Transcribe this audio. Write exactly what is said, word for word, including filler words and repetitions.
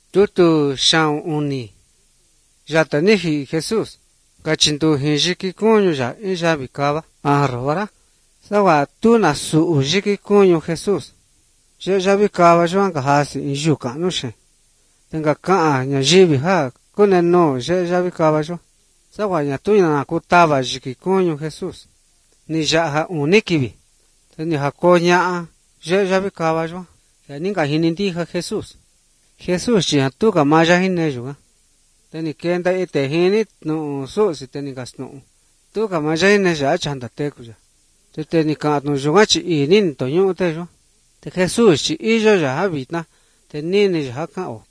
tutu shao uni yata nihi Jesús kachintu hinjiki kunyu ya iya bikaba arrobara sawa tuna su ujiki kunyu Jesús je ya bikaba joan kahasi injuka nushe tenga kaa nya jibi ha kune no je ya bikaba jo sawa nya tuina kutaba jiki kunyu Jesús ni ya ha unikibi teni hakonya je ya bikaba jo ya ninga hinindi ha Jesús Jesús ya tuka maya hinne jo teni kenda ite hini no so si teni gasno tu ka maja ne ja chanda te ku ja te teni ka no jo chi inin to nyu te jo te Jesus chi i jo ja habitna te ni ni ja ka o